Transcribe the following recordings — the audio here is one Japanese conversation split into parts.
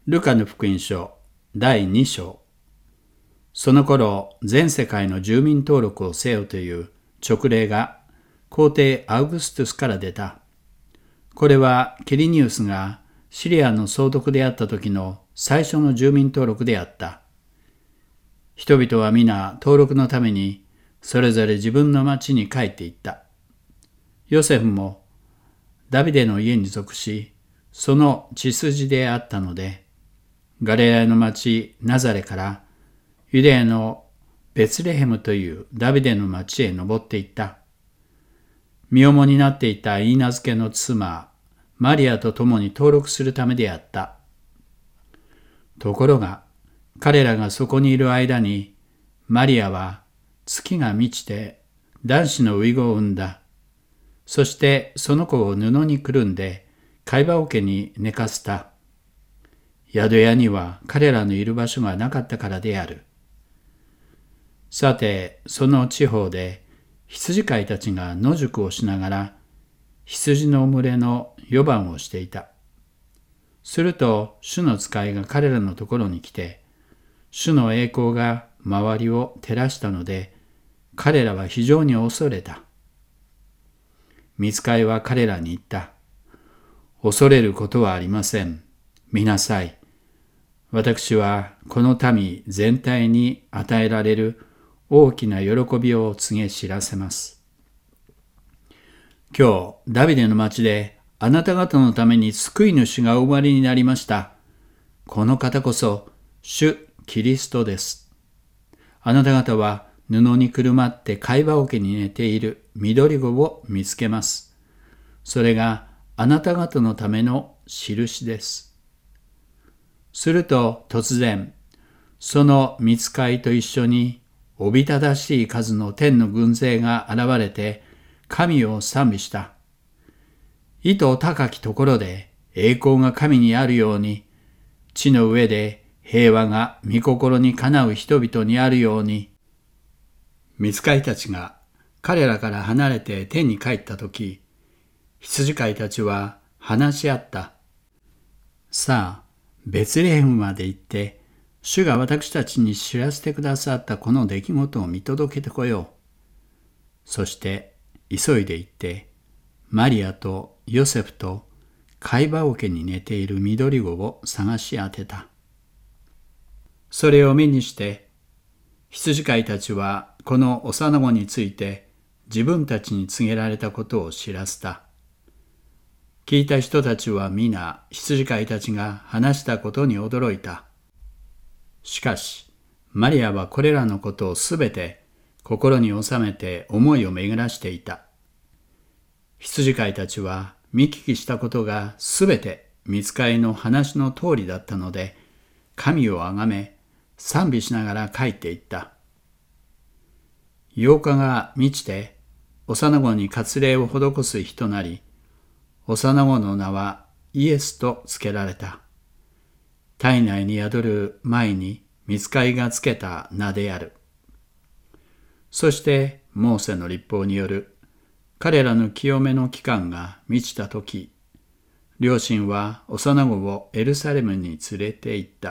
ルカの福音書第2章。その頃、全世界の住民登録をせよという勅令が皇帝アウグストゥスから出た。これはケリニウスがシリアの総督であった時の最初の住民登録であった。人々は皆登録のためにそれぞれ自分の町に帰っていった。ヨセフもダビデの家に属し、その血筋であったので、ガリラヤの町ナザレからユダヤのベツレヘムというダビデの町へ登っていった。身重になっていたイーナ付けの妻マリアと共に登録するためであった。ところが彼らがそこにいる間にマリアは月が満ちて男子の遺子を産んだ。そしてその子を布にくるんで貝羽桶に寝かせた。宿屋には彼らのいる場所がなかったからである。さて、その地方で羊飼いたちが野宿をしながら羊の群れの予番をしていた。すると主の使いが彼らのところに来て、主の栄光が周りを照らしたので、彼らは非常に恐れた。御使いは彼らに言った。恐れることはありません。見なさい。私はこの民全体に与えられる大きな喜びを告げ知らせます。今日、ダビデの町であなた方のために救い主がお生まれになりました。この方こそ主キリストです。あなた方は布にくるまって貝羽桶に寝ている緑子を見つけます。それがあなた方のための印です。すると突然、その御使いと一緒におびただしい数の天の軍勢が現れて神を賛美した。意図高きところで栄光が神にあるように、地の上で平和が御心にかなう人々にあるように。御使いたちが彼らから離れて天に帰ったとき、羊飼いたちは話し合った。さあ、ベツレヘムまで行って、主が私たちに知らせてくださったこの出来事を見届けてこよう。そして急いで行って、マリアとヨセフと貝羽桶に寝ている緑子を探し当てた。それを目にして、羊飼いたちはこの幼子について自分たちに告げられたことを知らせた。聞いた人たちは皆羊飼いたちが話したことに驚いた。しかし、マリアはこれらのことをすべて心に収めて思いを巡らしていた。羊飼いたちは見聞きしたことがすべて御使いの話の通りだったので、神をあがめ、賛美しながら帰っていった。8日が満ちて、幼子に割礼を施す日となり、幼子の名はイエスと付けられた。体内に宿る前に御使いが付けた名である。そしてモーセの律法による彼らの清めの期間が満ちたとき、両親は幼子をエルサレムに連れて行った。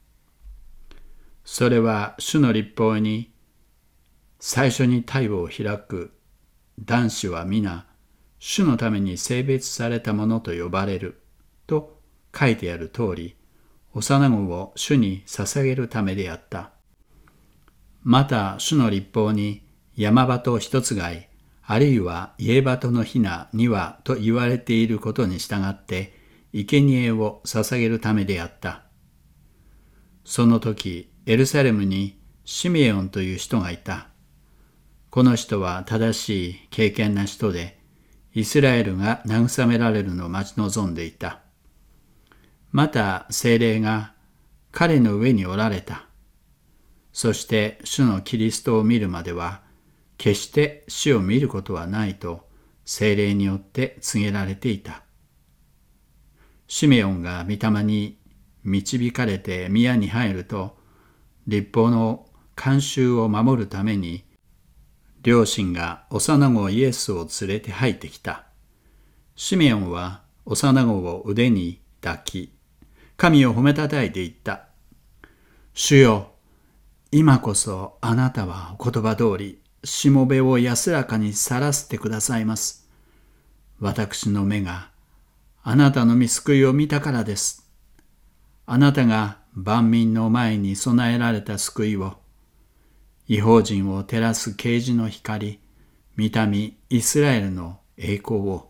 それは主の律法に、最初に胎を開く男子は皆、主のために性別されたものと呼ばれると書いてある通り、幼子を主に捧げるためであった。また主の律法に山鳩一つ飼い、あるいは家鳩のひな2羽と言われていることに従って生贄を捧げるためであった。その時エルサレムにシメオンという人がいた。この人は正しい敬虔な人で、イスラエルが慰められるのを待ち望んでいた。また聖霊が彼の上におられた。そして主のキリストを見るまでは、決して死を見ることはないと聖霊によって告げられていた。シメオンが御霊に導かれて宮に入ると、律法の慣習を守るために、両親が幼子イエスを連れて入ってきた。シメオンは幼子を腕に抱き、 神を褒めたたえて言った。主よ、今こそあなたはお言葉通り、しもべを安らかに去らせてくださいます。私の目があなたの御救いを見たからです。あなたが万民の前に備えられた救いを、異邦人を照らす啓示の光、御民イスラエルの栄光を。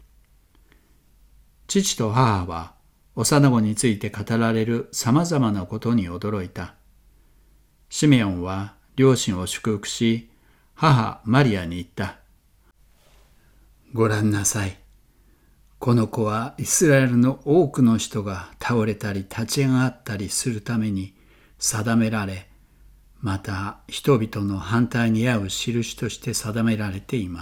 父と母は幼子について語られるさまざまなことに驚いた。シメオンは両親を祝福し、母マリアに言った。ごらんなさい。この子はイスラエルの多くの人が倒れたり立ち上がったりするために定められ、また人々の反対に合う印として定められています。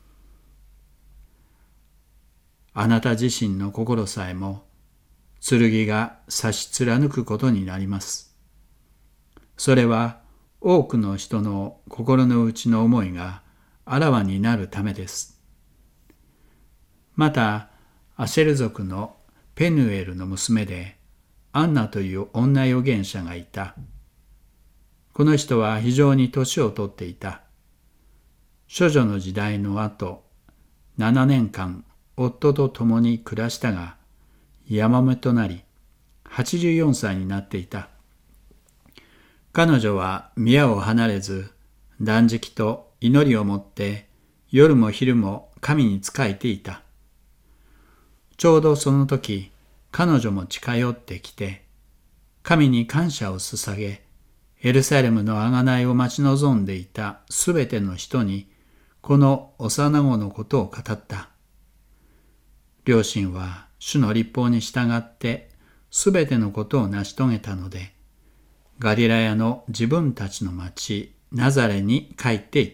あなた自身の心さえも剣が刺し貫くことになります。それは多くの人の心の内の思いがあらわになるためです。また、アシェル族のペヌエルの娘でアンナという女預言者がいた。この人は非常に年を取っていた。処女の時代の後、7年間夫と共に暮らしたが、やもめとなり、84歳になっていた。彼女は宮を離れず、断食と祈りをもって夜も昼も神に仕えていた。ちょうどその時、彼女も近寄ってきて、神に感謝を捧げ、エルサレムの贖いを待ち望んでいたすべての人に、この幼子のことを語った。両親は主の律法に従ってすべてのことを成し遂げたので、ガリラヤの自分たちの町ナザレに帰っていった。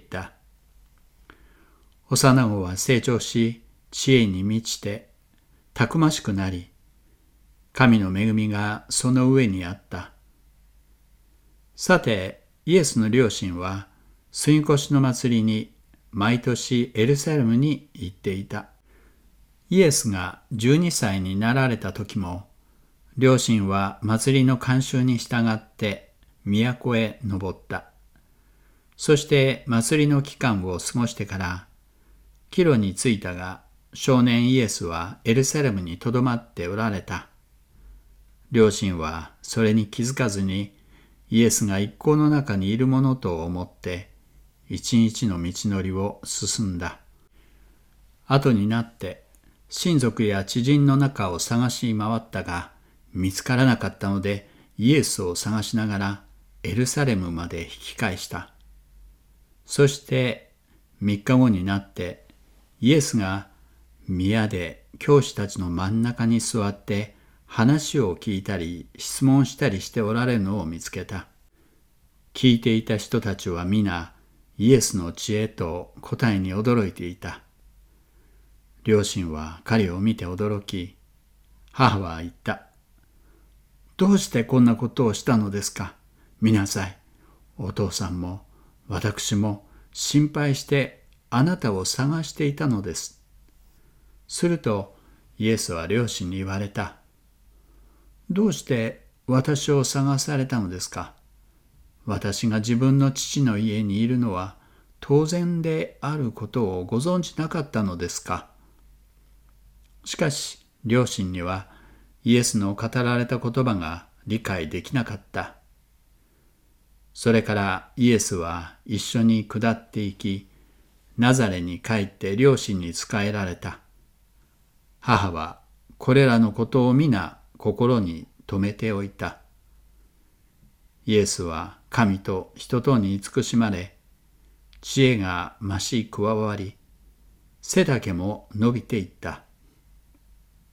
幼子は成長し、知恵に満ちて、たくましくなり、神の恵みがその上にあった。さて、イエスの両親は杉越の祭りに毎年エルサレムに行っていた。イエスが12歳になられた時も、両親は祭りの慣習に従って都へ登った。そして祭りの期間を過ごしてから、帰路に着いたが、少年イエスはエルサレムにとどまっておられた。両親はそれに気づかずに、イエスが一行の中にいるものと思って、一日の道のりを進んだ。後になって、親族や知人の中を探し回ったが、見つからなかったので、イエスを探しながらエルサレムまで引き返した。そして3日後になって、イエスが宮で教師たちの真ん中に座って話を聞いたり質問したりしておられるのを見つけた。聞いていた人たちは皆イエスの知恵と答えに驚いていた。両親は彼を見て驚き、母は言った。どうしてこんなことをしたのですか？見なさい。お父さんも私も心配してあなたを探していたのです。するとイエスは両親に言われた。どうして私を探されたのですか？私が自分の父の家にいるのは当然であることをご存じなかったのですか？しかし両親にはイエスの語られた言葉が理解できなかった。それからイエスは一緒に下っていき、ナザレに帰って両親に仕えられた。母はこれらのことを皆心に留めておいた。イエスは神と人とに慈しまれ、知恵が増し加わり、背丈も伸びていった。